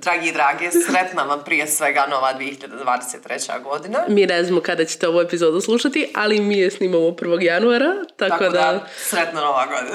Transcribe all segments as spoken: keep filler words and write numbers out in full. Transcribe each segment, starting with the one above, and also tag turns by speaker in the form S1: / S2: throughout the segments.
S1: Dragi i drage, sretna vam prije svega nova dvije hiljade dvadeset treća godina.
S2: Mi ne znamo kada ćete ovu epizodu slušati, ali mi je snimamo prvog januara, tako,
S1: tako da...
S2: da...
S1: sretna nova godina.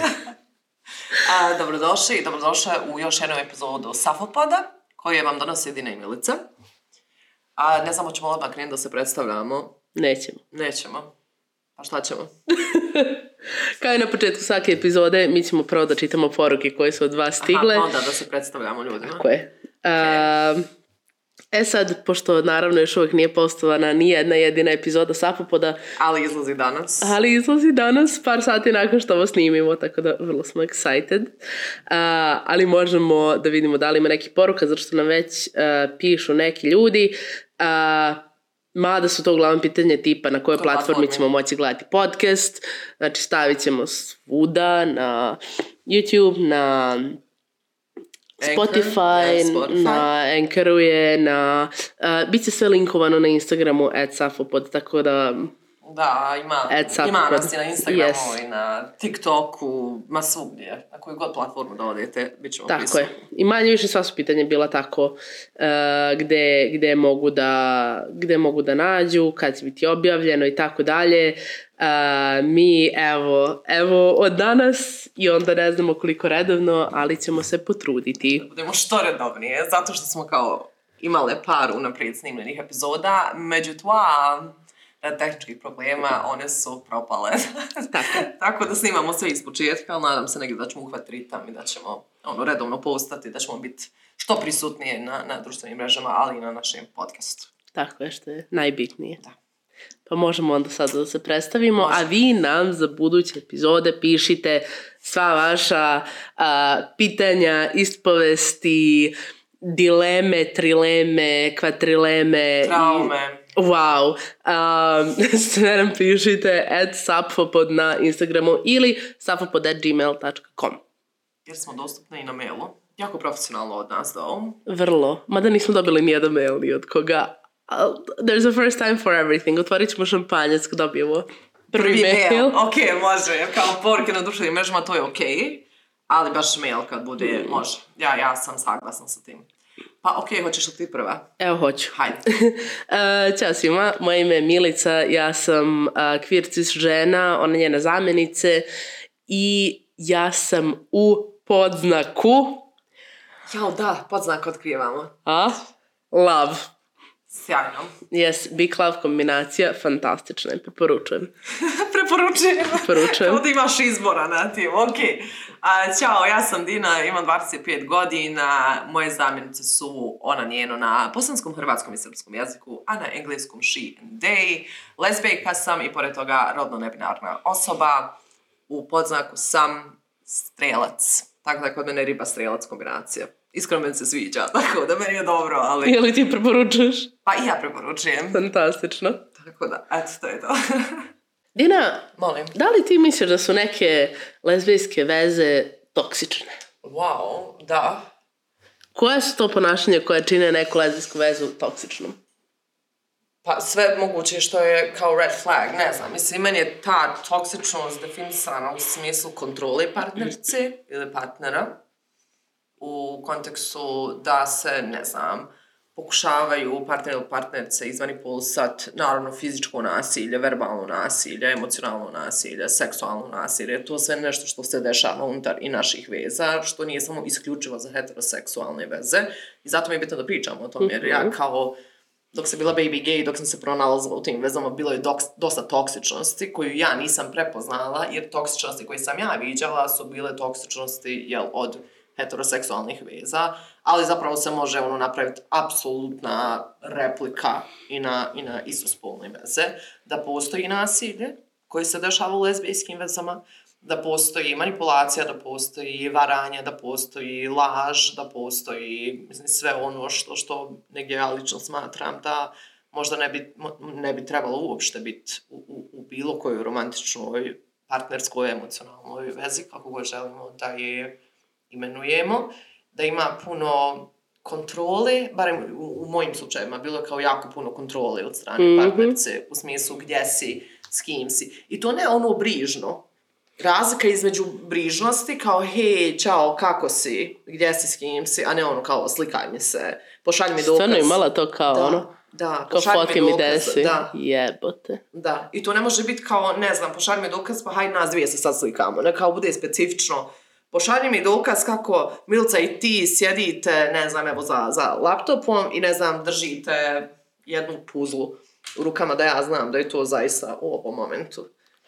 S1: A, dobrodošli i dobrodošli u još jednu epizodu Safopoda, koju vam donosi Dina i Milica. A ne znamo, ćemo odmah krenuti da se predstavljamo.
S2: Nećemo.
S1: Nećemo. Pa šta ćemo?
S2: Kao i na početku svake epizode, mi ćemo prvo da čitamo poruke koje su od vas stigle.
S1: Aha, onda da se predstavljamo ljudima.
S2: Tako je. Okay. Uh, e sad, pošto naravno još uvijek nije postovana ni jedna jedina epizoda Safopoda.
S1: Ali izlazi danas.
S2: Ali izlazi danas, par sati nakon što ovo snimimo, tako da vrlo smo excited. Uh, ali možemo da vidimo da li ima neki poruka, zato što nam već uh, pišu neki ljudi. Uh, Mada su to uglavnom pitanje tipa na kojoj platformi ćemo moći gledati podcast. Znači stavit ćemo svuda na YouTube, na Spotify, Anchor, Spotify. Na Anchoru je, na... Uh, bit će sve linkovano na Instagramu at Safopod, tako da...
S1: Da, ima, ima nas i na Instagramu yes. i na TikToku, ma svugdje. Na koju god platformu da odete, bit ćemo
S2: tako
S1: prisutni.
S2: Je. I manje više sva su pitanja bila tako uh, gde, gde, mogu da, gde mogu da nađu, kad će biti objavljeno i tako dalje. Uh, mi, evo, evo od danas i onda ne znamo koliko redovno, ali ćemo se potruditi.
S1: Da budemo što redovnije, zato što smo kao imale par unaprijed snimljenih epizoda, među tva... tehničkih problema, one su propale.
S2: Tako.
S1: Tako da snimamo sve iz početka, ali nadam se negdje da ćemo uhvatiti ritam i da ćemo ono, redovno postati, da ćemo biti što prisutnije na, na društvenim mrežama, ali i na našem podcastu.
S2: Tako je, što je najbitnije.
S1: Da.
S2: Pa možemo onda sad da se predstavimo,
S1: Može.
S2: A vi nam za buduće epizode pišite sva vaša a, pitanja, ispovesti, dileme, trileme, kvadrileme.
S1: Traume.
S2: I... Wow, um, sve nam pišite at safopod na Instagramu ili safopod at gmail dot com.
S1: Jer smo dostupni i na mailu. Jako profesionalno od nas da ovo.
S2: Vrlo, mada nismo dobili nijedan mail ni od koga. Uh, there's a first time for everything. Otvorit ćemo šampanjac kad dobijemo prvi, prvi mail. mail.
S1: Ok, može. Kao poruke na društvenim mrežama to je ok. Ali baš mail kad bude, može. Ja, ja sam saglasna sa tim. Pa ok, hoćeš li ti prva?
S2: Evo hoću.
S1: Hajde.
S2: uh, Ćao svima, moje ime je Milica, ja sam uh, queer cis žena, ona njena zamjenice i ja sam u podznaku.
S1: Jao da, podznak otkrivamo.
S2: A? Love.
S1: Sjajno.
S2: Yes, big love kombinacija, fantastična je, preporučujem.
S1: Preporučujem.
S2: Preporučujem.
S1: Kao da imaš izbora na tim, ok. A, ćao, ja sam Dina, imam dvadeset pet godina, moje zamjenice su ona njeno na bosanskom, hrvatskom i srpskom jeziku, a na engleskom she and they. Lezbijka sam i pored toga rodno nebinarna osoba. U podznaku sam strelac. Tako da kod mene riba strelac kombinacija. Iskreno meni se sviđa, tako da meni je dobro, ali...
S2: Ili ti preporučuješ?
S1: Pa i ja preporučujem.
S2: Fantastično.
S1: Tako da, eto, to je to.
S2: Dina,
S1: molim.
S2: Da li ti misliš da su neke lezbijske veze toksične?
S1: Wow, da.
S2: Koje su to ponašanje koje čine neku lezbijsku vezu toksičnom?
S1: Pa sve moguće što je kao red flag, ne znam. Mislim, meni je ta toksičnost definisana u smislu kontrole partnerice ili partnera. U kontekstu da se, ne znam, pokušavaju partner ili partnerice izmanipulisati, naravno, fizičko nasilje, verbalno nasilje, emocionalno nasilje, seksualno nasilje. To sve nešto što se dešava unutar i naših veza, što nije samo isključivo za heteroseksualne veze. I zato mi je bitno da pričamo o tom, jer ja kao, dok sam bila baby gay, dok sam se pronalazila u tim vezama, bilo je doks, dosta toksičnosti koju ja nisam prepoznala, jer toksičnosti koje sam ja viđala su bile toksičnosti, jel, od heteroseksualnih veza, ali zapravo se može ono napraviti apsolutna replika i na, i na istospolne veze, da postoji nasilje koje se dešava u lezbijskim vezama, da postoji manipulacija, da postoji varanje, da postoji laž, da postoji mislim, sve ono što, što negdje ja lično smatram da možda ne bi, ne bi trebalo uopšte biti u, u, u bilo kojoj romantičnoj, partnerskoj, emocionalnoj vezi, kako god želimo da je imenujemo, da ima puno kontrole, barem u, u mojim slučajevima, bilo je kao jako puno kontrole od strane mm-hmm. partnerice, u smislu gdje si, s kim si. I to ne ono brižno, razlika između brižnosti, kao hej, čao, kako si, gdje si, s kim si, a ne ono kao slikaj mi se, pošalj mi dokaz.
S2: Stvarno imala to kao
S1: da,
S2: ono?
S1: Da,
S2: kao fotke mi desi,
S1: da.
S2: Jebote.
S1: Da, i to ne može biti kao, ne znam, pošalj mi dokaz, pa hajde nas dvije se sad slikamo, ne kao bude specifično. Pošalj mi dokaz kako Milica i ti sjedite, ne znam, evo za, za laptopom i ne znam, držite jednu puzlu u rukama da ja znam da je to zaista u ovom momentu.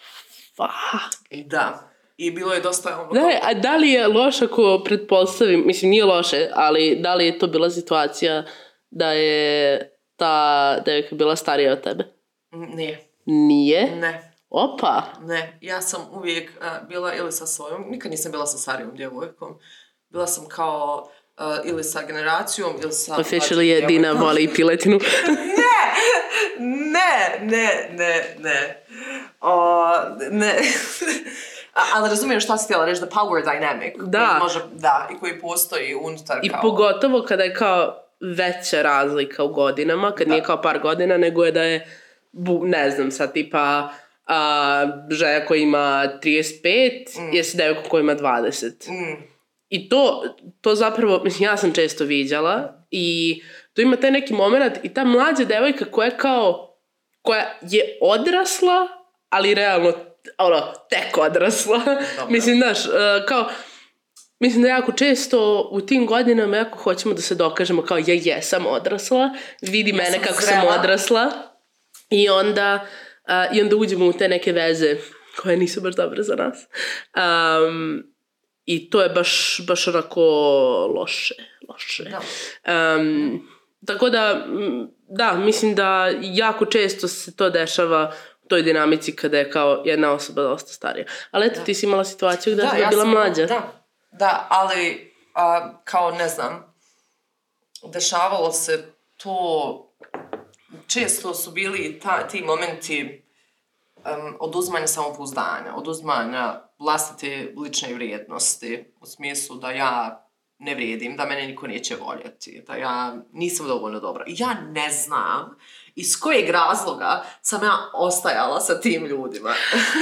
S2: Fuck.
S1: Da. I bilo je dosta ono...
S2: Da, a da li je loše ako pretpostavim, mislim nije loše, ali da li je to bila situacija da je ta devojka bila starija od tebe?
S1: Nije.
S2: Nije?
S1: Ne.
S2: Opa!
S1: Ne, ja sam uvijek uh, bila ili sa svojom, nikad nisam bila sa starijom djevojkom. Bila sam kao uh, ili sa generacijom, ili sa...
S2: Officially je Dina voli piletinu.
S1: ne, ne, ne, ne, ne. O, ne. A, ali razumijem šta si htjela reći, the power dynamic.
S2: Da.
S1: Koji može, da, i koji postoji unutar
S2: I
S1: kao...
S2: pogotovo kada je kao veća razlika u godinama, kad da. Nije kao par godina, nego je da je, ne znam, sad tipa... a žena koja ima trideset pet mm. je s devojkom koja ima dvadeset. Mm. I to, to zapravo, mislim, ja sam često viđala i to ima taj neki moment i ta mlađa devojka koja je kao, koja je odrasla, ali realno, ono, tek odrasla. Mislim, znaš, uh, kao, mislim da jako često u tim godinama jako hoćemo da se dokažemo kao ja jesam odrasla, vidi ja mene kako zrela. Sam odrasla i onda Uh, i onda uđemo u te neke veze koje nisu baš dobre za nas. Um, I to je baš, baš onako loše. loše.
S1: Da.
S2: Um, tako da, da, mislim da jako često se to dešava u toj dinamici kada je kao jedna osoba dosta starija. Ali eto, da. Ti si imala situaciju da, da je bila sam, mlađa.
S1: Da, da, ali a, kao ne znam, dešavalo se to... Često su bili ta, ti momenti um, oduzmanja samopouzdanja, oduzmanja vlastite lične vrijednosti, u smislu da ja ne vrijedim, da mene niko neće voljeti, da ja nisam dovoljno dobra. I ja ne znam iz kojeg razloga sam ja ostajala sa tim ljudima.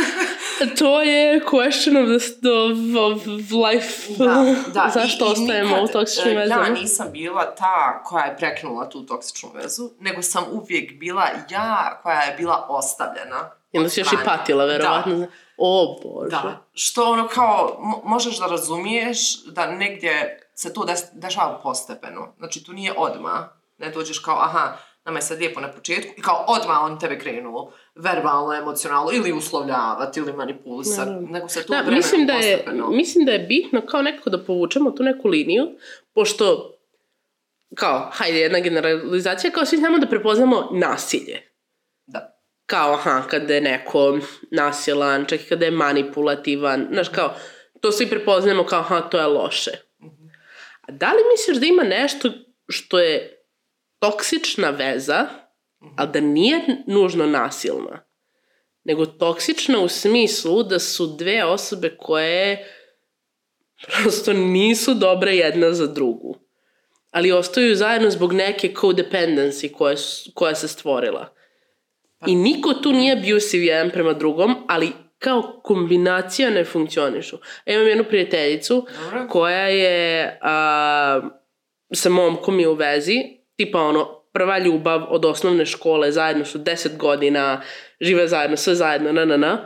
S2: To je question of, the, of, of life.
S1: Da, da.
S2: Zašto I, ostajemo i u toksičnim vezama?
S1: Ja nisam bila ta koja je prekinula tu toksičnu vezu, nego sam uvijek bila ja koja je bila ostavljena.
S2: I onda si još i patila, verovatno. Da. O Bože. Da.
S1: Što ono kao, možeš da razumiješ da negdje se to des, dešava postepeno. Znači, tu nije odmah. Ne dođeš kao, aha, nama je sad lijepo na početku i kao odmah on tebe krenuo verbalno, emocionalno ili uslovljavati ili manipulisati, no. Nego se to da,
S2: mislim da je,
S1: postepeno.
S2: Mislim da je bitno kao nekako da povučemo tu neku liniju, pošto kao, hajde, jedna generalizacija, kao svi znamo da prepoznamo nasilje.
S1: Da.
S2: Kao, aha, kada je neko nasilan, čak i kada je manipulativan, znaš, kao, to svi prepoznamo kao, aha, to je loše. Mm-hmm. A da li misliš da ima nešto što je toksična veza, mm-hmm. ali da nije nužno nasilna, nego toksična u smislu da su dve osobe koje prosto nisu dobre jedna za drugu, ali ostaju zajedno zbog neke codependency koja, koja se stvorila. Pa. I niko tu nije abusive jedan prema drugom, ali kao kombinacija ne funkcionišu. Ja imam jednu prijateljicu Dobre. koja je a, sa momkom je u vezi, tipa ono, prva ljubav od osnovne škole, zajedno su deset godina, žive zajedno, sve zajedno, na, na, na.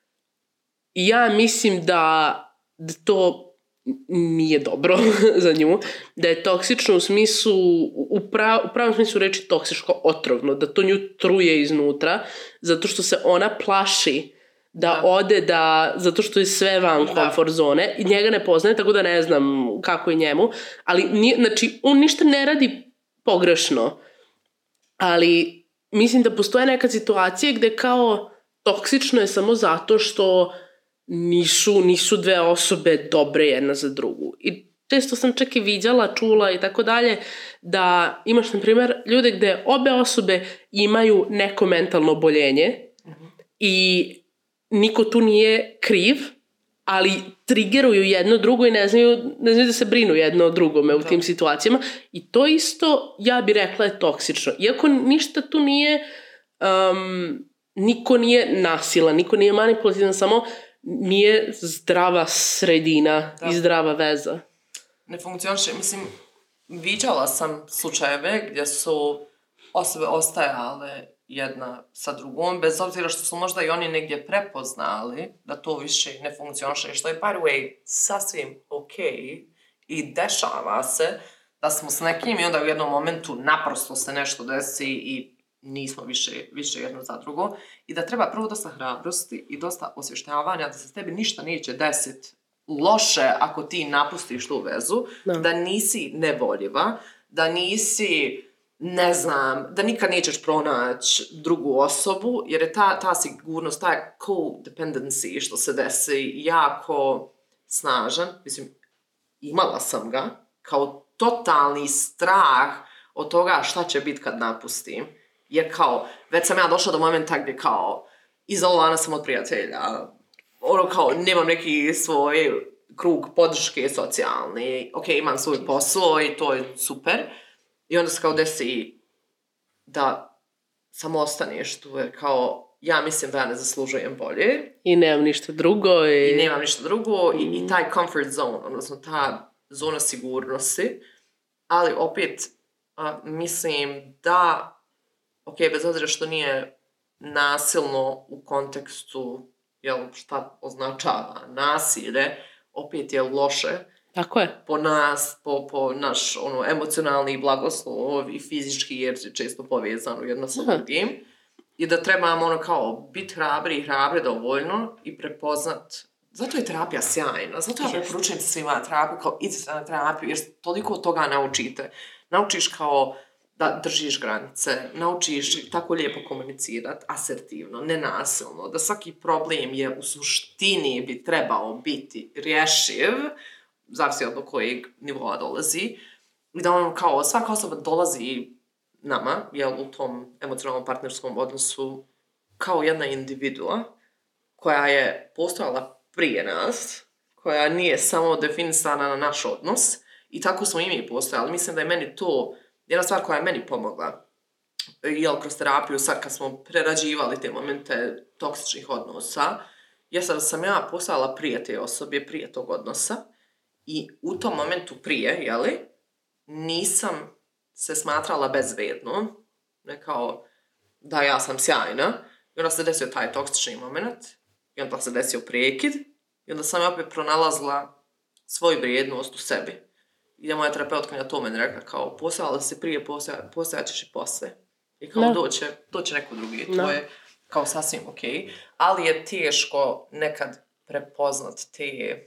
S2: I ja mislim da, da to nije dobro za nju, da je toksično u smislu, u, prav, u pravom smislu reči toksičko otrovno, da to nju truje iznutra, zato što se ona plaši da, da. ode, da, zato što je sve van komfort zone i njega ne poznaje, tako da ne znam kako je njemu, ali nije, znači, on ništa ne radi pogrešno, ali mislim da postoje neka situacija gde kao toksično je samo zato što nisu, nisu dve osobe dobre jedna za drugu. I često sam čak i viđala, čula i tako dalje, da imaš, na primjer, ljude gde obe osobe imaju neko mentalno oboljenje mm-hmm. i niko tu nije kriv, ali triggeruju jedno drugo i ne znaju, ne znaju da se brinu jedno od drugome u tim situacijama. I to isto, ja bih rekla, je toksično. Iako ništa tu nije, um, niko nije nasilan, niko nije manipulativan, samo nije zdrava sredina da. I zdrava veza.
S1: Ne funkcioniše, mislim, viđala sam slučajeve gdje su osobe ostajale jedna sa drugom, bez obzira što su možda i oni negdje prepoznali da to više ne funkcioniše, što je, by the way, sasvim ok i dešava se da smo s nekim i onda u jednom momentu naprosto se nešto desi i nismo više, više jedno za drugo i da treba prvo dosta hrabrosti i dosta osvještavanja da se s tebi ništa neće desiti loše ako ti napustiš tu vezu, no. Da nisi nevoljiva, da nisi, ne znam, da nikad nećeš pronaći drugu osobu, jer je ta, ta sigurnost, ta codependency što se desi jako snažan. Mislim, imala sam ga kao totalni strah od toga šta će biti kad napustim. Jer kao, već sam ja došla do momenta gdje kao, izolovana sam od prijatelja, ono kao, nemam neki svoj krug podrške socijalni, ok, imam svoj posao i to je super. I onda se kao desi da samo ostaneš tu, jer kao, ja mislim da ja ne zaslužujem bolje.
S2: I nemam ništa drugo. I,
S1: I nemam ništa drugo mm. i, i taj comfort zone, odnosno ta zona sigurnosti. Ali opet, a, mislim da, ok, bez obzira što nije nasilno u kontekstu, jel, šta označava nasilje, opet je loše.
S2: Tako je.
S1: Po nas, po, po naš ono, emocionalni blagoslov i fizički, jer je često povezano jedno sa drugim. I da trebamo ono kao biti hrabri i hrabre dovoljno i prepoznat. Zato je terapija sjajna. Zato ja preporučujem svima terapiju, kao idite na terapiju, jer toliko toga naučite. Naučiš kao da držiš granice, naučiš tako lijepo komunicirati, asertivno, nenasilno, da svaki problem je u suštini bi trebao biti rješiv, zavisi od kojeg nivoa dolazi, i da ono kao svaka osoba dolazi nama, jel, u tom emocionalnom partnerskom odnosu kao jedna individua koja je postojala prije nas, koja nije samo definisana na naš odnos i tako smo i mi postojali. Mislim da je meni to jedna stvar koja je meni pomogla, jel, kroz terapiju, sad kad smo prerađivali te momente toksičnih odnosa, je sad da sam ja postojala prije te osobe, prije tog odnosa i u tom momentu prije, jeli, nisam se smatrala bezvrijedno, ne kao da ja sam sjajna, i onda se desio taj toksični moment, i onda se desio prekid, i onda sam ja opet pronalazila svoju vrijednost u sebi. I da moja terapeutkinja to meni rekla, kao, postojala se prije, postojat ćeš i posle. I kao, no. doće, doće neko drugi, to no. je kao sasvim ok. Ali je teško nekad prepoznat te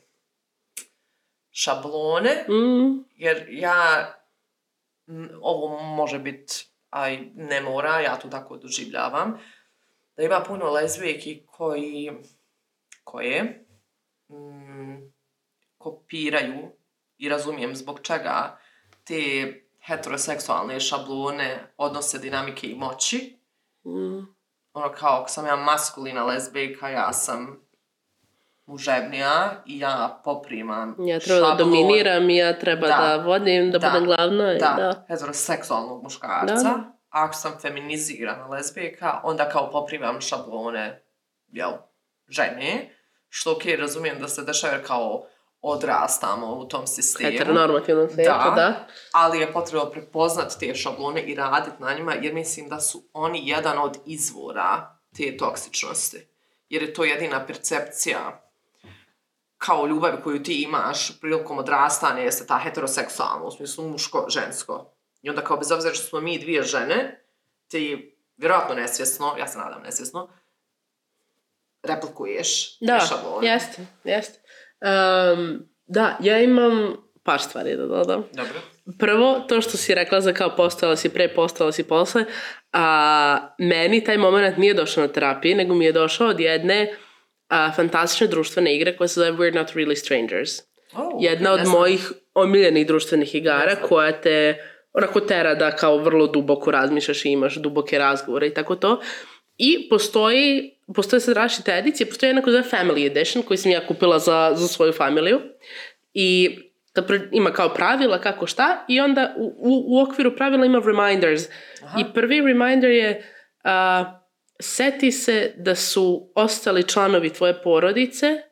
S1: šablone, mm. jer ja, ovo može biti, aj ne mora, ja to tako doživljavam, da ima puno lezbijki koji, koje mm, kopiraju i razumijem zbog čega te heteroseksualne šablone, odnose, dinamike i moći. Mm. Ono kao, ako sam ja maskulina lezbijka, ja sam muževnija i ja poprimam
S2: ja treba šablon. Da dominiram i ja treba da, da vodim, da, da budem glavna.
S1: Da,
S2: da.
S1: heteroseksualnog muškarca. Da. A ako sam feminizirana lezbijka, onda kao poprimam šablone, jel, žene. Što ok, razumijem da se dešava kao odrastamo u tom sistemu.
S2: Heteronormativnom svijetu, da,
S1: da. Ali je potrebno prepoznati te šablone i raditi na njima, jer mislim da su oni jedan od izvora te toksičnosti. Jer je to jedina percepcija kao ljubav koju ti imaš prilikom odrastanja, jeste ta heteroseksualna, u smislu muško-žensko. I onda kao bez obzira što smo mi dvije žene, ti vjerojatno nesvjesno, ja se nadam nesvjesno, replikuješ
S2: da,
S1: te šablone.
S2: Da, jeste, jeste. Um, da, ja imam par stvari da dodam.
S1: Dobro.
S2: Prvo, to što si rekla za kao postojala si pre, postojala si posle, a meni taj moment nije došao na terapiji, nego mi je došao od jedne a, fantastične društvene igre koja se zove We're Not Really Strangers. Oh, Jedna okay, od mojih omiljenih društvenih igara koja te onako tera da kao vrlo duboko razmišljaš i imaš duboke razgovore i tako to. I postoji, postoje sad različite edicije, postoji jedna koja zove Family Edition koju sam ja kupila za, za svoju familiju i da ima kao pravila kako šta i onda u, u, u okviru pravila ima reminders. Aha. I prvi reminder je uh, seti se da su ostali članovi tvoje porodice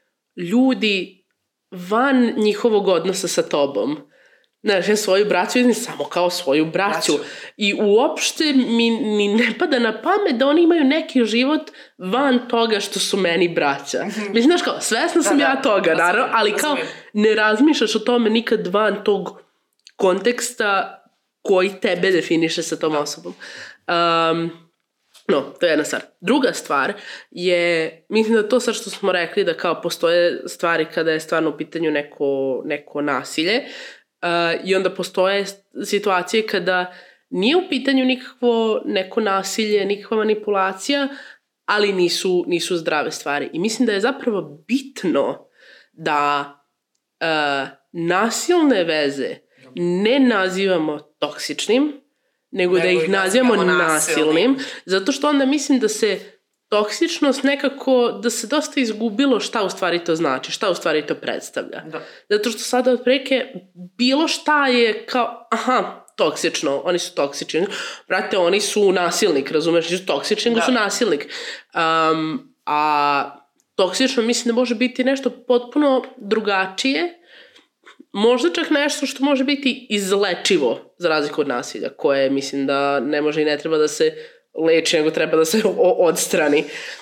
S2: ljudi van njihovog odnosa sa tobom. Znaš, ja svoju braću iznim samo kao svoju braću. braću. I uopšte mi ni ne pada na pamet da oni imaju neki život van toga što su meni braća. Mm-hmm. Mislim, znaš kao, svesna sam da, ja toga, da, naravno, ali da, kao da ne razmišljaš o tome nikad van tog konteksta koji tebe definiše sa tom osobom. Um, no, to je jedna stvar. Druga stvar je, mislim da to sad što smo rekli da kao postoje stvari kada je stvarno u pitanju neko, neko nasilje, Uh, i onda postoje situacije kada nije u pitanju nikakvo neko nasilje, nikakva manipulacija, ali nisu, nisu zdrave stvari. I mislim da je zapravo bitno da uh, nasilne veze ne nazivamo toksičnim, nego, nego da ih nazivamo nasilnim, nasilnim, zato što onda mislim da se toksičnost nekako, da se dosta izgubilo šta u stvari to znači, šta u stvari to predstavlja. Da. Zato što sada otprilike bilo šta je kao, aha, toksično, oni su toksični. Brate, oni su nasilnik, razumeš, nisu toksični, nego su nasilnik. Um, a toksično mislim da može biti nešto potpuno drugačije, možda čak nešto što može biti izlečivo za razliku od nasilja, koje mislim da ne može i ne treba da se leči, nego treba da se odstrani.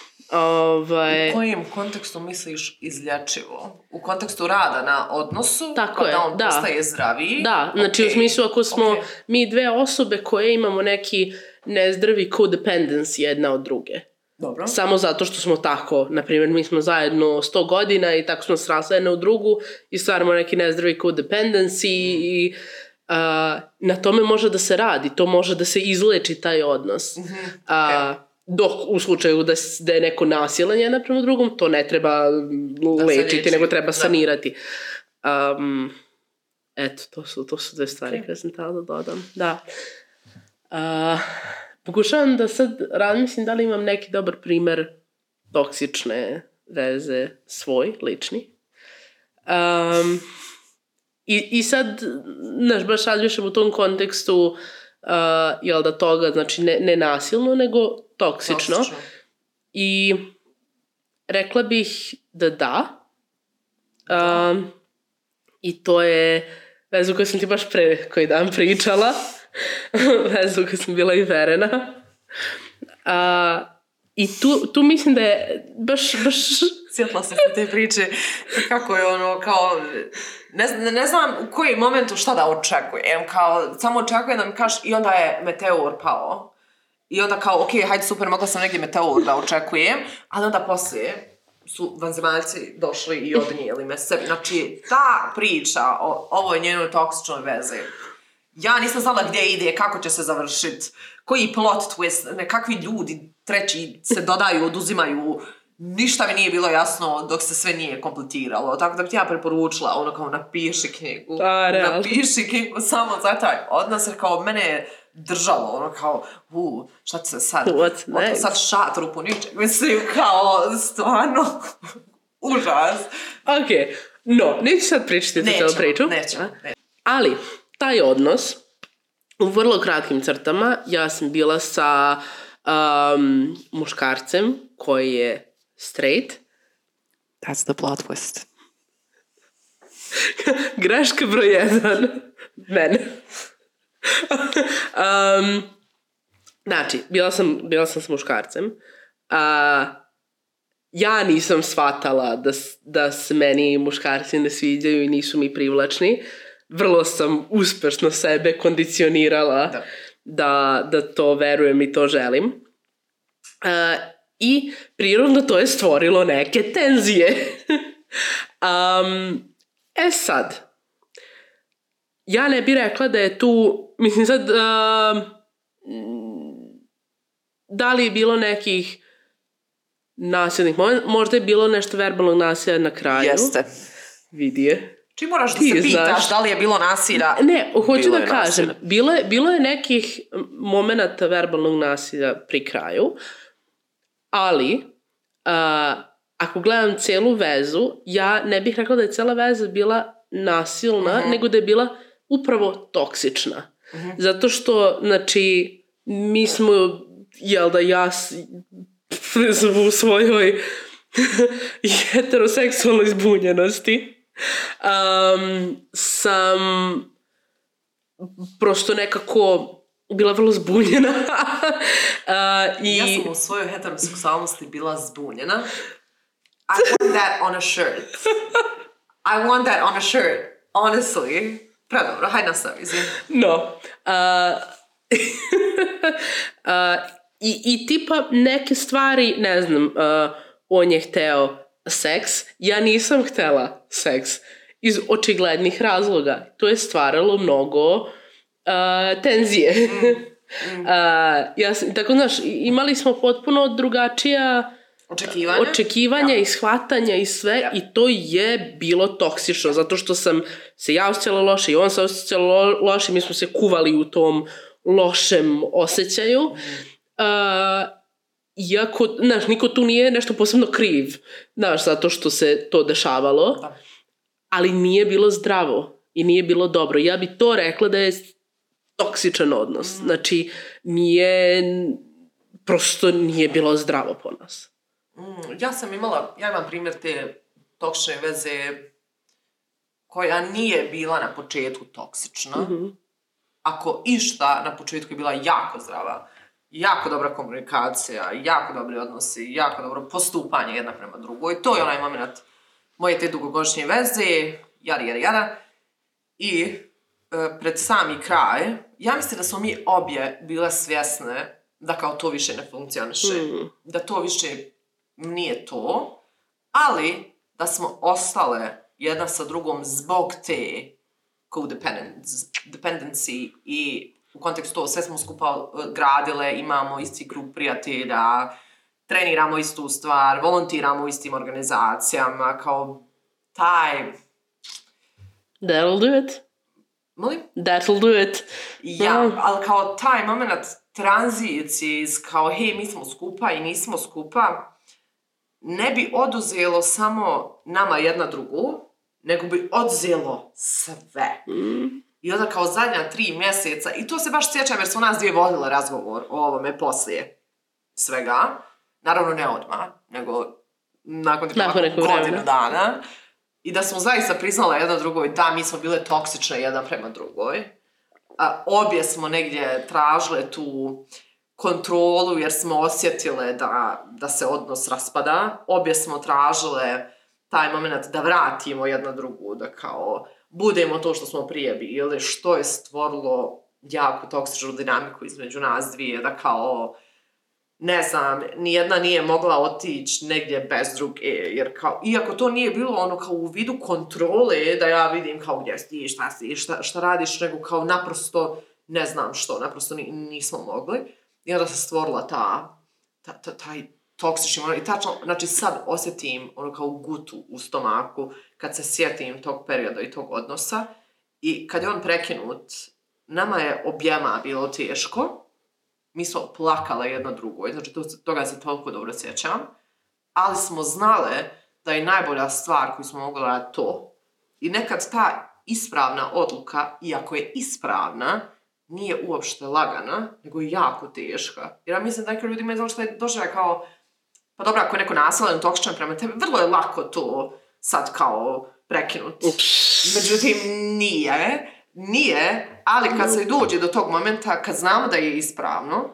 S2: Ovaj...
S1: U kojem kontekstu misliš izlječivo? U kontekstu rada na odnosu?
S2: Tako
S1: kada
S2: je,
S1: on
S2: da.
S1: postaje zdraviji?
S2: Da, znači okay. u smislu ako smo okay. mi dve osobe koje imamo neki nezdravi codependency jedna od druge.
S1: Dobro.
S2: Samo zato što smo tako, na primjer, mi smo zajedno sto godina i tako smo srasli jedna u drugu i stvaramo neki nezdravi codependency mm. i Uh, na tome može da se radi, to može da se izleči taj odnos. Mm-hmm. Okay. Uh, dok u slučaju da, da je neko nasilan jedan prema drugom, to ne treba da lečiti, nego treba da. sanirati. Um, eto, to su, to su dve stvari okay. koje sam htjela da dodam. Da. Uh, pokušavam da sad razmislim da li imam neki dobar primer toksične veze svoj, lični. Um, I, i sad, znaš, baš razmišljam u tom kontekstu, uh, jel da toga, znači ne, ne nasilno, nego toksično. toksično. I rekla bih da da. Um, I to je vezu koju sam ti baš pre koji dan pričala. Vezu koju sam bila i verena. Uh, I tu, tu mislim da je baš... baš...
S1: Sjetla sam se te priče, kako je ono, kao, ne, ne znam u koji momentu šta da očekujem, kao, samo očekujem da mi kažeš i onda je meteor pao. I onda kao, ok, hajde super, mogla sam negdje meteor da očekujem, ali onda poslije su vanzemaljci došli i odnijeli me sebi. Znači, ta priča o ovoj njenoj toksičnoj vezi, ja nisam znala gdje ide, kako će se završiti, koji plot twist, nekakvi ljudi treći se dodaju, oduzimaju, ništa mi nije bilo jasno dok se sve nije kompletiralo. Tako da bi ti ja preporučila, ono kao napiši knjigu.
S2: A,
S1: napiši knjigu samo za taj odnos, jer kao mene je držalo, ono kao, u, šta će se sad, ono sad šatru po ničeg. Mislim, kao, stvarno, užas.
S2: Ok, no, neću sad pričati za cijelu priču.
S1: Nećemo, nećemo.
S2: Ali, taj odnos, u vrlo kratkim crtama, ja sam bila sa um, muškarcem koji je straight.
S1: That's the plot twist.
S2: Greška broj jedan. Mene. um, znači, bila sam, bila sam s muškarcem. Uh, ja nisam shvatala da, da se meni muškarci ne sviđaju i nisu mi privlačni. Vrlo sam uspešno sebe kondicionirala da, da, da to verujem i to želim. Uh, I prirodno to je stvorilo neke tenzije. um, e sad, ja ne bih rekla da je tu, mislim sad, uh, da li je bilo nekih nasilnih momenta, možda je bilo nešto verbalnog nasilja na kraju.
S1: Jeste.
S2: Vidi je.
S1: Či moraš da se pitaš znaš, da li je bilo nasilja?
S2: Ne, hoću da kažem, bilo je, bilo je nekih momenata verbalnog nasilja pri kraju, ali uh, ako gledam celu vezu, ja ne bih rekla da je cela veza bila nasilna, uh-huh. nego da je bila upravo toksična. Uh-huh. Zato što, znači, mi smo jel da ja u svojoj heteroseksualnoj zbunjenosti um, sam prosto nekako bila vrlo zbunjena. uh, i...
S1: Ja sam u svojoj heteroseksualnosti bila zbunjena. I want that on a shirt. I want that on a shirt. Honestly. Predobro, hajde nastavi, izvim.
S2: No. Uh, uh, i, I tipa neke stvari, ne znam, uh, on je hteo seks, ja nisam htela seks. Iz očiglednih razloga. To je stvaralo mnogo uh, tenzije. Mm. Mm. uh, ja sam, tako, znaš, imali smo potpuno drugačija
S1: očekivanja,
S2: očekivanja
S1: ja.
S2: i shvatanja i sve, ja. I to je bilo toksično, zato što sam se ja osjećala loše i on se osjećala lo, loše, mi smo se kuvali u tom lošem osjećaju. Mm. Uh, iako, znaš, niko tu nije nešto posebno kriv, znaš, zato što se to dešavalo. Da. Ali nije bilo zdravo i nije bilo dobro. Ja bi to rekla da je toksičan odnos. Mm. Znači, nije, prosto nije bilo zdravo po nas.
S1: Mm, ja sam imala, ja imam primjer te toksične veze koja nije bila na početku toksična. Mm-hmm. Ako išta, na početku je bila jako zdrava. Jako dobra komunikacija, jako dobri odnosi, jako dobro postupanje jedna prema drugoj. To je onaj moment moje te dugogodišnje veze, jari, jari, jara. I e, pred sami kraj, ja mislim da smo mi obje bile svjesne da kao to više ne funkcioniše. Mm. Da to više nije to, ali da smo ostale jedna sa drugom zbog te codependency i u kontekstu toga sve smo skupa gradile, imamo isti krug prijatelja, treniramo istu stvar, volontiramo u istim organizacijama, kao taj...
S2: That'll do it.
S1: Molim?
S2: That'll do it.
S1: Ja, yeah. Ali kao taj moment tranzicije iz kao, hej, mi smo skupa i nismo skupa, ne bi oduzelo samo nama jedna drugu, nego bi odzelo sve. Mm. I onda kao zadnja tri mjeseca, i to se baš sjećam jer su nas dvije vodile razgovor o ovome poslije svega. Naravno ne odmah, nego nakon godinu dana. I da smo zaista priznala jedna drugoj, da, mi smo bile toksične jedna prema drugoj. A, obje smo negdje tražile tu kontrolu jer smo osjetile da, da se odnos raspada. Obje smo tražile taj moment da vratimo jedna drugu, da kao budemo to što smo prije bili, što je stvorilo jako toksičnu dinamiku između nas dvije, da kao, ne znam, nijedna nije mogla otići negdje bez druge, jer kao, iako to nije bilo ono kao u vidu kontrole, da ja vidim kao gdje si, šta si, šta, šta radiš, nego kao naprosto ne znam što, naprosto nismo mogli. I onda se stvorila ta, ta, ta taj toksični moment. I tačno, znači sad osjetim ono kao gutu u stomaku kad se sjetim tog perioda i tog odnosa. I kad je on prekinut, nama je objema bilo teško. Mi smo plakale jedno drugoj, znači to, toga se toliko dobro sjećam. Ali smo znale da je najbolja stvar koju smo mogli raditi to. I nekad ta ispravna odluka, iako je ispravna, nije uopšte lagana, nego je jako teška. Jer ja mislim da neke ljudi imaju što je došla kao, pa dobro, ako je neko nasilan, toksičan prema tebi, vrlo je lako to sad kao prekinuti. Međutim, nije, nije, ali kad se dođe do tog momenta, kad znamo da je ispravno,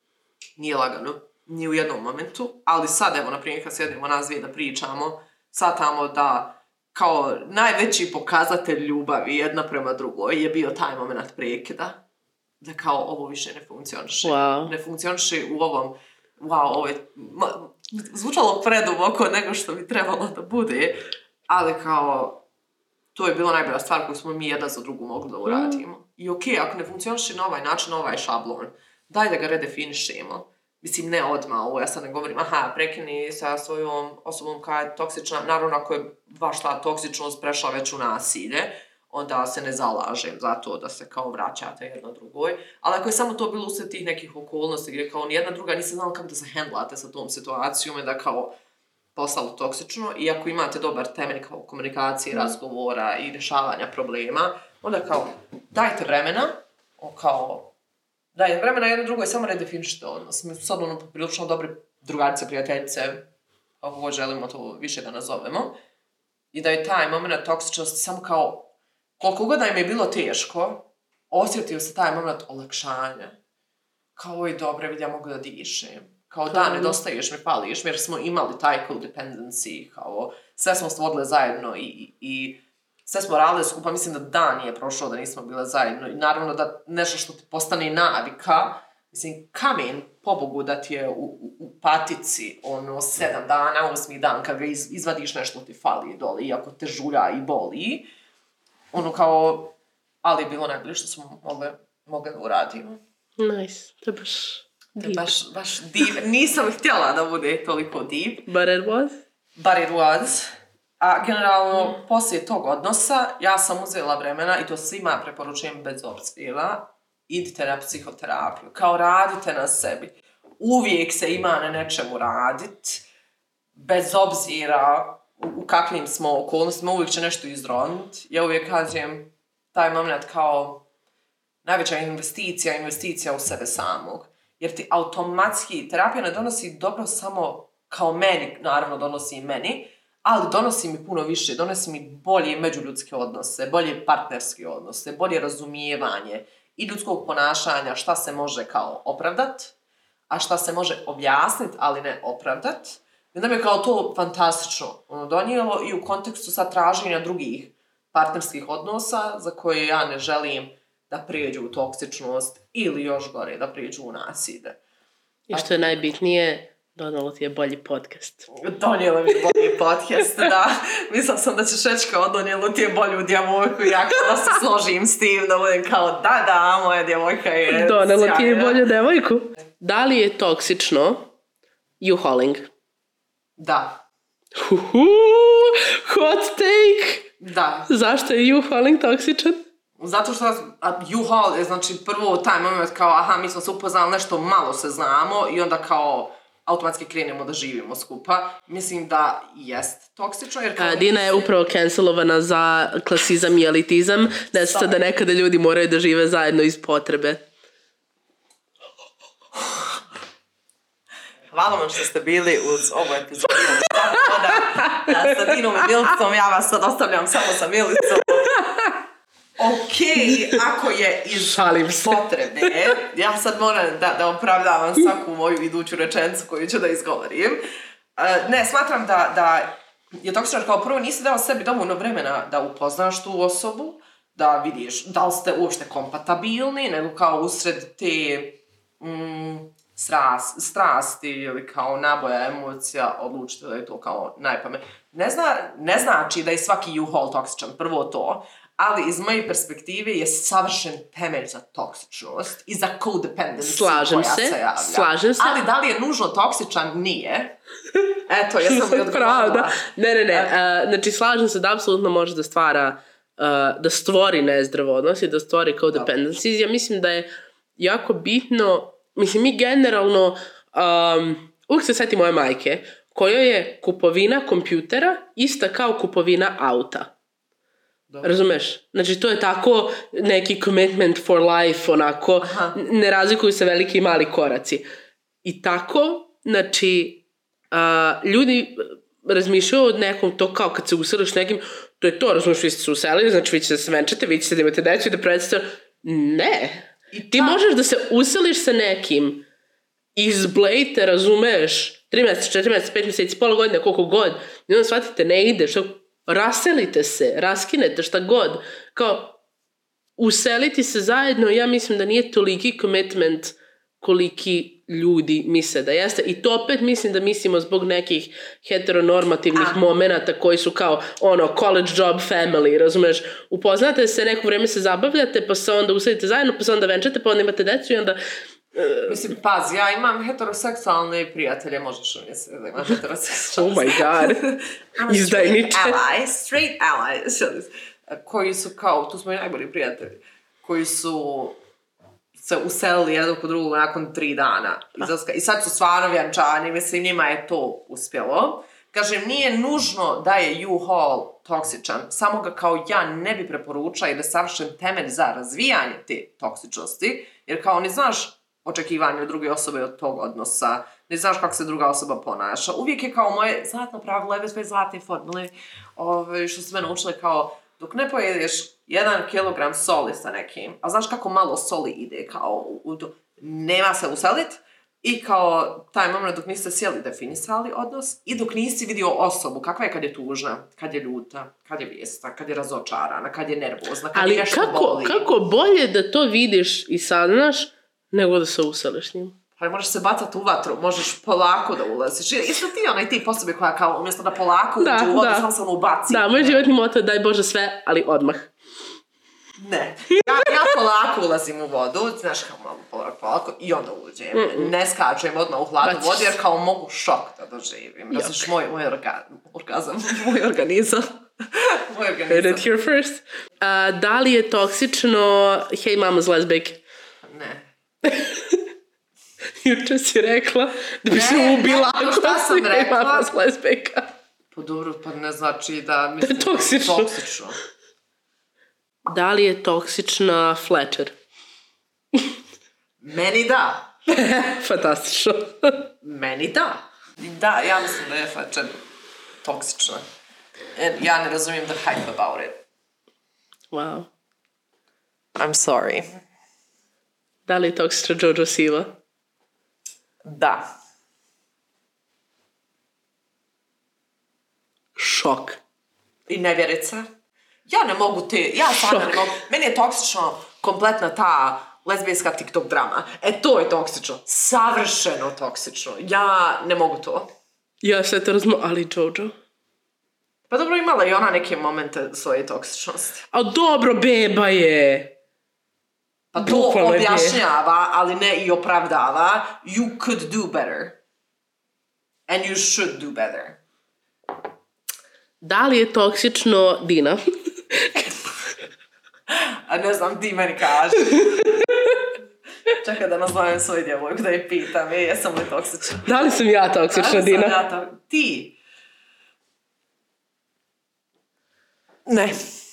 S1: nije lagano, ni u jednom momentu, ali sad, evo, na primjer, kad sjedimo nas dvije da pričamo, sad tamo da kao najveći pokazatelj ljubavi jedna prema drugoj je bio taj moment prekida. Da kao ovo više ne funkcioniše.
S2: Wow.
S1: Ne funkcioniše u ovom, wow, ovo je ma, zvučalo preduboko nego što bi trebalo da bude, ali kao to je bila najbolja stvar koju smo mi jedna za drugu mogli da uradimo. Mm. I okej, okay, ako ne funkcioniše na ovaj način, na ovaj šablon, daj da ga redefinišemo. Mislim, ne odmah ovo, ja sad ne govorim, aha, prekini sa svojom osobom koja je toksična, naravno ako je baš ta toksičnost prešla već u nasilje, onda se ne zalažem za to da se kao vraćate jedno drugoj. Ali ako je samo to bilo usred tih nekih okolnosti gdje kao nijedna druga niste znala kako da se hendlate sa tom situacijom, je da kao postalo toksično i ako imate dobar temelj kao komunikacije, mm. razgovora i rješavanja problema, onda kao dajte vremena, kao Da, je vremena jedno drugo i samo redefinišite odnos. Mi smo sad ono poprilično dobre drugarice, prijateljice, ako god želimo to više da nazovemo. I da je taj moment toksičnosti samo kao, koliko god da im je bilo teško, osjetio se taj moment olakšanja. Kao, oj, dobro, vidi, ja mogu da dišem. Kao, da, nedostaješ mi, pališ mi, jer smo imali taj codependency, kao, sve smo stvorile zajedno i, i, i sve smo radile skupa, mislim da dan nije prošao da nismo bile zajedno. I naravno da nešto što ti postane navika, mislim, kamen, pobogu da ti je u, u, u patici, ono, sedam dana, osmi dan, kad ga iz, izvadiš nešto ti fali dole, iako te žulja i boli, ono kao, ali je bilo najbolje što smo mogle, mogle da uradimo.
S2: Nice, to je baš deep.
S1: Baš, baš deep. Nisam htjela da bude toliko deep.
S2: But it was?
S1: But it was. A generalno, mm. poslije tog odnosa, ja sam uzela vremena, i to svima preporučujem bez obzira, idite na psihoterapiju. Kao radite na sebi. Uvijek se ima na nečemu radit, bez obzira u, u kakvim smo okolnostima, uvijek će nešto izronit. Ja uvijek kažem taj moment kao najveća investicija, investicija u sebe samog. Jer ti automatski, terapija ne donosi dobro samo kao meni, naravno donosi i meni, ali donosi mi puno više, donosi mi bolje međuljudske odnose, bolje partnerske odnose, bolje razumijevanje i ljudskog ponašanja, šta se može kao opravdat, a šta se može objasniti, ali ne opravdat. I onda mi je kao to fantastično ono, donijelo i u kontekstu sad traženja drugih partnerskih odnosa za koje ja ne želim da prijeđu u toksičnost ili još gore, da prijeđu u nasilje.
S2: I što je najbitnije, donijelo ti je bolji podcast.
S1: Donijelo mi je bolji podcast, da. Mislila sam da ćeš reći kao donijelo ti je bolju djevojku i ja da se složim s tim, da budem kao da, da, moja djevojka je
S2: donijelo ti je bolju djevojku. Da li je toksično U-hauling?
S1: Da.
S2: Uhu, hot take!
S1: Da.
S2: Zašto je U-hauling toksičan?
S1: Zato što U-haul je, znači, prvo taj moment kao, aha, mi smo se upoznali, nešto malo se znamo i onda kao automatski krenemo da živimo skupa. Mislim da jest toksično. Jer kao
S2: Dina je upravo cancelovana za klasizam i elitizam. Ne znam da nekada ljudi moraju da žive zajedno iz potrebe.
S1: Hvala vam što ste bili uz ovu epizodu. Da, sa Dinom i Milicom, ja vas sad ostavljam samo sa Milicom. Ok, ako je iz potrebe, ja sad moram da, da opravdavam svaku moju iduću rečenicu koju ću da izgovorim. Uh, ne, smatram da, da je toksično kao prvo nisi dao sebi dovoljno vremena da upoznaš tu osobu, da vidiš da li ste uopšte kompatibilni, nego kao usred te mm, stras, strasti ili kao naboja emocija odlučite da je to kao najpamet. Ne, zna, ne znači da je svaki U-haul toksičan, prvo to, ali iz moje perspektive je savršen temelj za toksičnost i za codependency
S2: slažem
S1: koja
S2: se,
S1: se javlja.
S2: Slažem se.
S1: Ali da li je nužno toksičan? Nije. Eto, ja sam mi odgovorila.
S2: Ne, ne, ne. Uh, znači, slažem se da apsolutno može da stvara, uh, da stvori nezdrav odnos i da stvori codependency. Ja mislim da je jako bitno, mislim, mi generalno, um, uvijek se sjeti moje majke, kojoj je kupovina kompjutera ista kao kupovina auta. Dobro. Razumeš? Znači, to je tako neki commitment for life, onako, aha, ne razlikuju se veliki i mali koraci. I tako, znači, uh, ljudi razmišljaju od nekom to kao kad se useliš nekim, to je to, razumiješ, vi ste se uselili, znači vi ćete se venčate, vi ćete da imate decu i da predstavljate. Ne. I ti možeš da se useliš sa nekim, izblejte, razumeš, tri mjeseca, četiri mjeseca, pet mjeseci, pola godine, koliko god, i onda shvatite, ne ideš, raselite se, raskinete, šta god. Kao, useliti se zajedno, ja mislim da nije toliki commitment koliki ljudi misle da jeste. I to opet mislim da mislimo zbog nekih heteronormativnih ah. momenata koji su kao, ono, college job family, razumeš? Upoznate se, neko vrijeme se zabavljate, pa se onda uselite zajedno, pa se onda venčate, pa onda imate decu i onda...
S1: Uh, mislim, pazi, ja imam heteroseksualne prijatelje, možeš umisliti da imam heteroseksualne.
S2: Oh my god. Izdajniče.
S1: Ally, straight ally, koji su kao, tu smo i najbolji prijatelji, koji su se uselili jednog u drugog nakon tri dana izlaska. I sad su stvarno vjenčani, mislim, njima je to uspjelo. Kažem, nije nužno da je U-haul toksičan, samo ga kao ja ne bi preporučala i da savršen temelj za razvijanje te toksičnosti, Jer kao ne znaš očekivanje od druge osobe od tog odnosa, ne znaš kako se druga osoba ponaša. Uvijek je kao moje zlatno pravilo, ove sve zlatne formule, ove, što su me naučile kao, dok ne pojedeš jedan kilogram soli sa nekim, a znaš kako malo soli ide, kao, u, u, nema se uselit, i kao taj moment dok niste sjeli definisali odnos i dok nisi vidio osobu, kakva je kad je tužna, kad je ljuta, kad je vijesta, kad je razočarana, kad je nervozna, kad
S2: ali
S1: je nešto
S2: kako,
S1: boli.
S2: Ali kako bolje da to vidiš i saznaš, nego da se useliš s njim?
S1: Pa možeš se bacati u vatru, možeš polako da ulaziš. Isto ti onaj tip osobe koja kao umjesto da polako uđe u vodu, samo se ono ubaci.
S2: Da, moj životni moto je daj Bože sve, ali odmah.
S1: Ne. Ja, ja polako ulazim u vodu, znaš kao malo polako, polako i onda uđem. Mm-mm. Ne skačem odmah u hladnu vodu jer kao mogu šok da doživim. Razliš, moj, moj orga, orgazam, moj organizam. moj organizam.
S2: Heard it here first. Uh, da li je toksično hey mama's lesbic?
S1: Ne.
S2: Juče si rekla da bi se ubila
S1: ako si hey
S2: mama's lesbic.
S1: Pa dobro, pa ne znači da mislim
S2: da je toksično.
S1: toksično.
S2: Da li je toksična Fletcher?
S1: Meni da.
S2: Fantastično.
S1: Meni da. Da, ja mislim da je Fletcher toksična. Ja ne razumijem the hype about it.
S2: Wow.
S1: I'm sorry.
S2: Da li je toksična Jojo Siva?
S1: Da.
S2: Šok.
S1: I nevjerica. Ja ne mogu te, ja stvarno ne mogu. Meni je toksično kompletna ta lezbijska TikTok drama. E, to je toksično. Savršeno toksično. Ja ne mogu to.
S2: Ja sve to razumem, ali Jojo?
S1: Pa dobro, imala i ona neke momente svoje toksičnosti.
S2: A dobro, beba je.
S1: Pa to Bukvalno objašnjava, je. Ali ne i opravdava. You could do better. And you should do better.
S2: Da li je toksično Dina?
S1: A ne znam, ti meni kaži. Čekaj da nazovem svoju djevojku da je pitam, je, jesam li toksična?
S2: Da li sam ja toksična, da Dina?
S1: Ja to... Ti? Ne.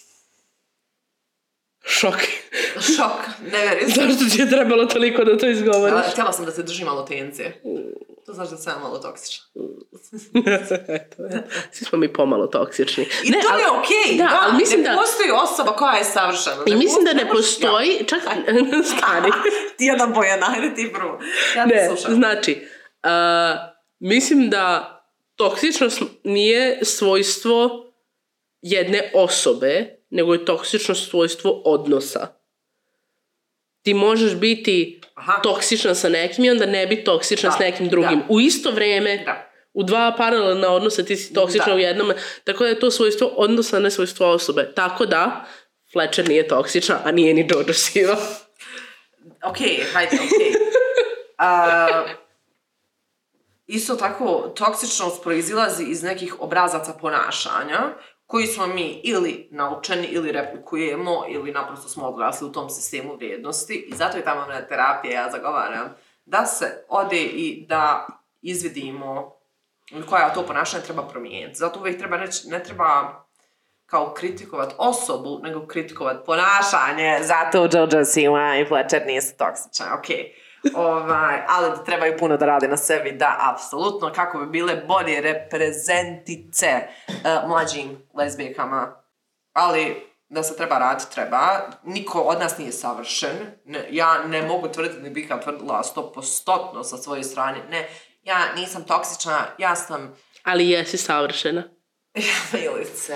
S2: Šok.
S1: Šok, ne verim.
S2: Zašto ti je trebalo toliko da to izgovoriš?
S1: Ja, htjela sam da se držim malo tencije. To znači da sam malo toksična.
S2: Eto, eto. Svi smo mi pomalo toksični.
S1: I ne, to ali, je okej, okay, da, da, ali mislim ne da... postoji osoba koja je savršena.
S2: I mislim da ne postoji, ja. Čak, stani.
S1: Ti jedan po jedna, ajde ti prvo. Ja
S2: ne, slušam. Znači, uh, mislim da toksičnost nije svojstvo jedne osobe, nego je toksično svojstvo odnosa. Ti možeš biti Aha. toksična sa nekim i onda ne biti toksična da, s nekim drugim. Da. U isto vrijeme, da. U dva paralelna odnosa ti si toksična da. U jednom. Tako da je to svojstvo odnosa, ne svojstvo osobe. Tako da, Fletcher nije toksična, a nije ni Jojo Siva.
S1: Ok, hajde, ok. Uh, isto tako, toksičnost proizilazi iz nekih obrazaca ponašanja koji smo mi ili naučeni, ili replikujemo, ili naprosto smo odrasli u tom sistemu vrijednosti. I zato je tamo na terapija, ja zagovaram, da se ode i da izvidimo koja to ponašanje treba promijeniti. Zato uvijek treba reći, ne treba kao kritikovati osobu, nego kritikovati ponašanje. Zato Jojo Siva i Fletcher nisu toksični, okej. Okay. Ovaj, ali da trebaju puno da rade na sebi, da, apsolutno, kako bi bile bolje reprezentice uh, mlađim lezbijkama. Ali da se treba raditi, treba. Niko od nas nije savršen. Ne, ja ne mogu tvrditi, ni bih tvrdila stopostotno sa svoje strane. Ne, ja nisam toksična, ja sam...
S2: Ali jesi savršena.
S1: Milice...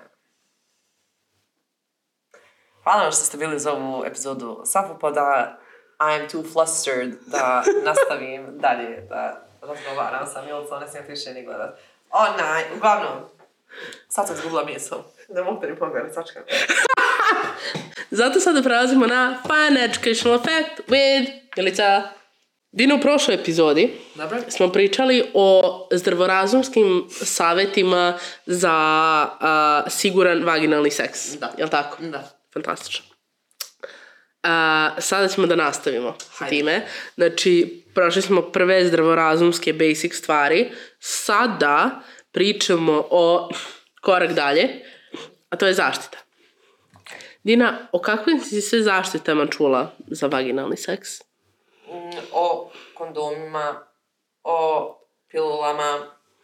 S1: Hvala vam što ste bili za ovu epizodu Safopoda. I'm too flustered da nastavim dalje da razgovaram sa Milicom, ne smijem više ni gledat. Onaj, uglavnom, sad sam izgubila misao. Ne mogu da ni pogledati, sačekam.
S2: Zato sada prelazimo na Fun Educational Fact with Milica. Dino, u prošloj epizodi Dobre. Smo pričali o zdravorazumskim savjetima za uh, siguran vaginalni seks. Da. Jel' tako?
S1: Da.
S2: Fantastično. Uh, sada ćemo da nastavimo s time. Znači, prošli smo prve zdravorazumske basic stvari. Sada pričamo o korak dalje, a to je zaštita. Dina, o kakvim si sve zaštitama čula za vaginalni seks?
S1: Mm, o kondomima, o pilulama,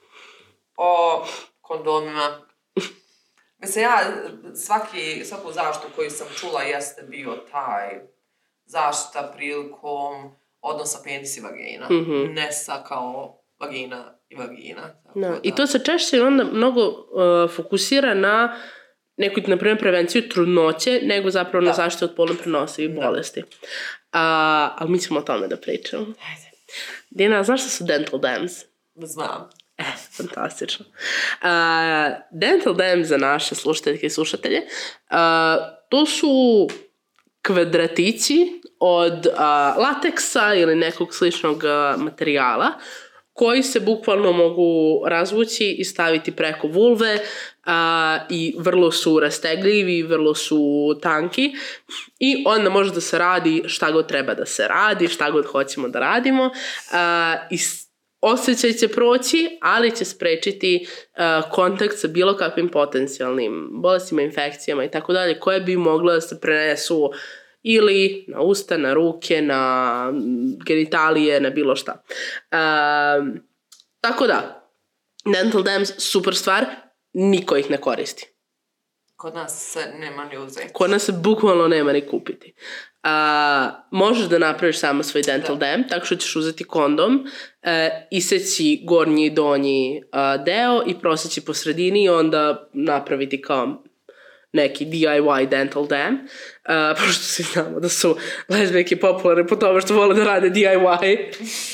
S1: o kondomima. Mislim, ja svaki, svaku zaštitu koju sam čula jeste bio taj zaštita prilikom odnosa penis i vagina. Mm-hmm. Ne sa kao vagina i vagina. Tako
S2: no.
S1: da.
S2: I to se češće onda mnogo uh, fokusira na neku, na primjer, prevenciju trudnoće, nego zapravo da. Na zaštitu od polno prenosivih bolesti. Uh, ali mi ćemo o tome da pričamo.
S1: Ajde.
S2: Dina, znaš što su dental dams?
S1: Znam.
S2: E, fantastično. Uh, dental dams za naše slušateljke i slušatelje, uh, to su kvadratići od uh, lateksa ili nekog sličnog uh, materijala koji se bukvalno mogu razvući i staviti preko vulve uh, i vrlo su rastegljivi, vrlo su tanki i onda može da se radi šta god treba da se radi, šta god hoćemo da radimo uh, i osjećaj će proći, ali će sprečiti uh, kontakt sa bilo kakvim potencijalnim bolestima, infekcijama i tako dalje, koje bi mogle da se prenesu ili na usta, na ruke, na genitalije, na bilo šta. Uh, tako da, dental dams, super stvar, niko ih ne koristi.
S1: Kod nas se nema ni uzeti.
S2: Kod nas se bukvalno nema ni kupiti. Uh, možeš da napraviš samo svoj dental da. dam, tako što ćeš uzeti kondom, uh, iseći gornji i donji uh, deo i proseći po sredini i onda napraviti kao neki D I Y dental dam, uh, pošto svi znamo da su lezbijke popularne po tome što vole da rade D I Y.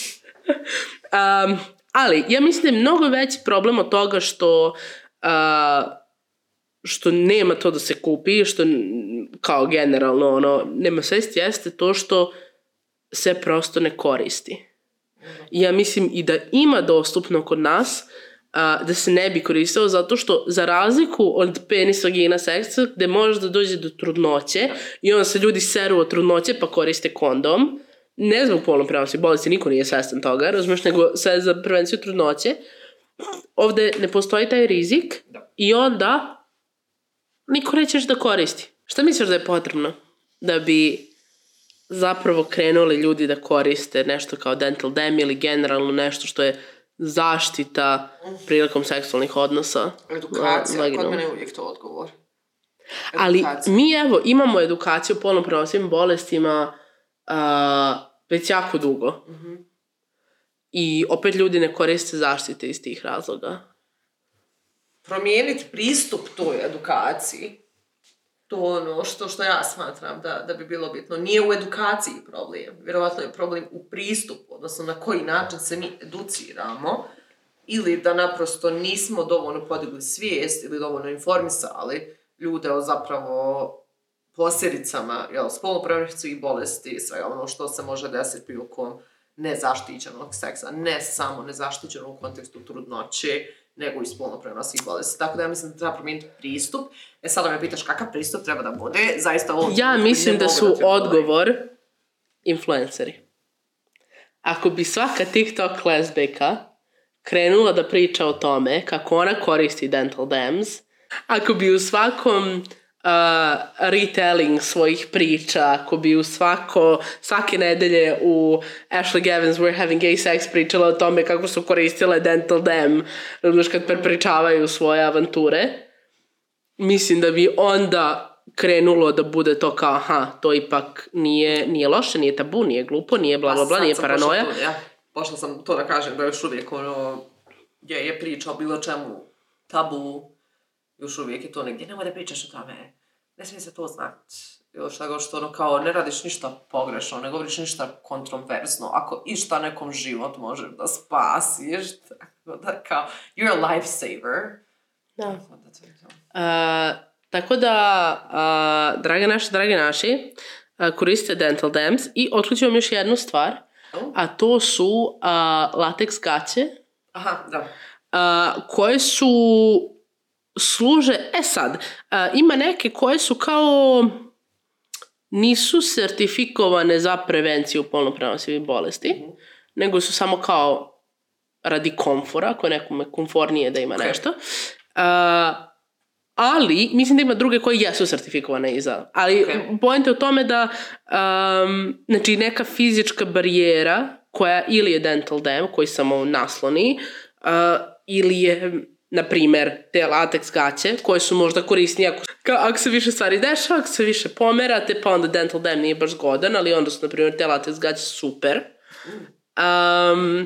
S2: um, ali, ja mislim da je mnogo veći problem od toga što uh, što nema to da se kupi, što kao generalno ono, nema svesti, jeste to što se prosto ne koristi. Ja mislim i da ima dostupno kod nas a, da se ne bi koristilo, zato što za razliku od penis, vagina, seksa, gde može da dođe do trudnoće i onda se ljudi seru od trudnoće pa koriste kondom, ne zbog polno prenosivih bolesti, niko nije svestan toga, razumiješ, nego sve za prevenciju trudnoće, ovde ne postoji taj rizik i onda niko nećeš da koristi. Šta misliš da je potrebno da bi zapravo krenuli ljudi da koriste nešto kao dental dam ili generalno nešto što je zaštita prilikom seksualnih odnosa?
S1: Edukacija, kod mene je uvijek to odgovor.
S2: Edukacija. Ali mi evo imamo edukaciju o polno prenosivim bolestima uh, već jako dugo. Mm-hmm. I opet ljudi ne koriste zaštite iz tih razloga.
S1: Promijeniti pristup toj edukaciji, to ono što, što ja smatram da, da bi bilo bitno. Nije u edukaciji problem, vjerovatno je problem u pristupu, odnosno na koji način se mi educiramo, ili da naprosto nismo dovoljno podigli svijest ili dovoljno informisali ljude o zapravo posljedicama, jel, spolno prenosivih bolesti i sve ono što se može desiti prilikom nezaštićenog seksa, ne samo nezaštićenog u kontekstu trudnoće, nego i spolno prenosivih bolesti. Tako da ja mislim da treba promijeniti pristup. E sada me pitaš kakav pristup treba da bude. Zaista ovo...
S2: Ja mislim da su da odgovor influenceri. Ako bi svaka TikTok lezbijka krenula da priča o tome kako ona koristi dental dams, ako bi u svakom Uh, retelling svojih priča, ako bi u svako, svake nedelje u Ashley Gavins We're Having Gay Sex pričala o tome kako su koristile dental dam, znaš, kad prepričavaju svoje avanture, mislim da bi onda krenulo da bude to kao, aha, to ipak nije, nije loše, nije tabu, nije glupo, nije bla bla bla, nije paranoja.
S1: Pošla, ja. Pošla sam to da kažem da još uvijek ono, je, je priča o bilo čemu tabu, još uvijek je to negdje, nemoj da pričaš o tome, ne smije se to znati. Još tako što ono kao ne radiš ništa pogrešno, ne govoriš ništa kontroverzno, ako išta nekom život možeš da spasiš, tako da kao, you're a lifesaver.
S2: Da. Uh, tako da, uh, drage naši, drage naši, uh, koriste dental dams i otkriću vam još jednu stvar, oh. a to su uh, lateks gaće.
S1: Aha, da.
S2: Uh, koje su služe, e sad, a, ima neke koje su kao nisu sertifikovane za prevenciju polno prenosivih bolesti, mm-hmm. nego su samo kao radi komfora, ako je nekome komfornije da ima okay. nešto. A, ali mislim da ima druge koje jesu sertifikovane i za. Ali okay. Point je u tome da um, znači neka fizička barijera koja ili je dental dam koji samo nasloni uh, ili je na primjer te latex gaće koje su možda korisnije ako, ako se više stvari dešava, ako se više pomerate, pa onda dental dam nije baš zgodan, ali onda su na primjer te latex gaće super. Um,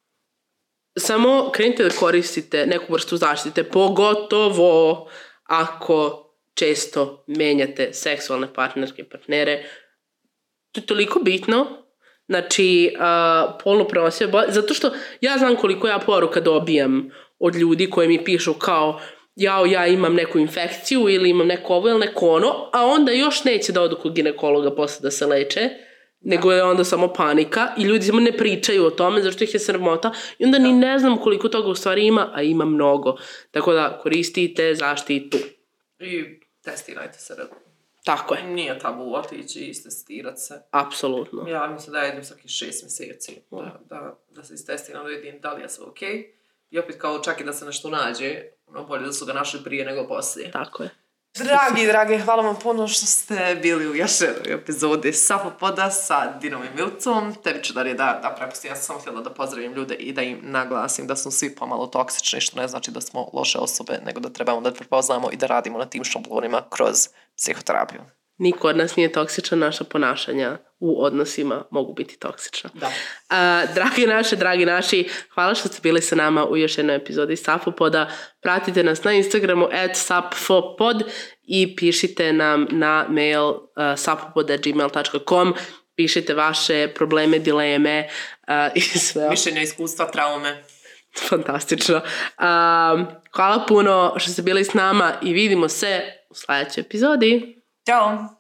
S2: samo krenite da koristite neku vrstu zaštite, pogotovo ako često menjate seksualne partnerke i partnere. To je toliko bitno. Znači, uh, polno prenosive bolesti, zato što ja znam koliko ja poruka dobijam od ljudi koji mi pišu kao jao, ja imam neku infekciju ili imam neko ovo ili neko ono, a onda još neće da odu kod ginekologa posle da se leče, nego je onda samo panika i ljudi samo ne pričaju o tome zašto ih je sramota i onda ni ne znam koliko toga u stvari ima, a ima mnogo. Tako da koristite zaštitu.
S1: I testirajte se redom.
S2: Tako je.
S1: Nije tabu otići i istestirati se.
S2: Apsolutno.
S1: Ja mislim da idem svaki šest mjeseci da, da, da se istestiram, da vidim da li je sve okej. Okay. I opet kao čak i da se nešto nađe, ono bolje da su ga našli prije nego poslije.
S2: Tako je.
S1: Dragi, dragi, hvala vam puno što ste bili u još jednoj epizodi Safopoda sa Dinom i Milcom. Tebi ću da je da, da prepustim, ja sam samo htjela da pozdravim ljude i da im naglasim da smo svi pomalo toksični, što ne znači da smo loše osobe, nego da trebamo da prepoznamo i da radimo na tim šablonima kroz psihoterapiju.
S2: Niko od nas nije toksičan, naša ponašanja u odnosima mogu biti toksična.
S1: Da.
S2: Uh, dragi naši, dragi naši, hvala što ste bili sa nama u još jednoj epizodi Safopoda. Pratite nas na Instagramu at sapfopod i pišite nam na mail uh, sapfopod at gmail dot com. Pišite vaše probleme, dileme uh, i sve.
S1: Mišljenja, iskustva, traume.
S2: Fantastično. Uh, hvala puno što ste bili s nama i vidimo se u sljedećoj epizodi.
S1: Ćao!